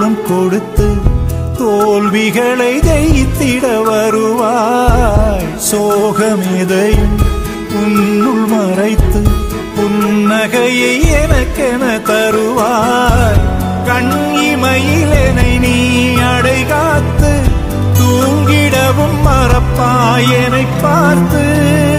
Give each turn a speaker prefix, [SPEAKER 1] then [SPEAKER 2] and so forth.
[SPEAKER 1] எல்லாம் கொடுத்து தோல்விகளை ஜெயித்திட வருவாய். சோகமெதையும் உன்னுள் மறைத்து புன்னகையை எனக்கென தருவாய். கண் இமையிலனை நீ அடைகாத்து தூங்கிடவும் மறப்பாய் என்னை பார்த்து.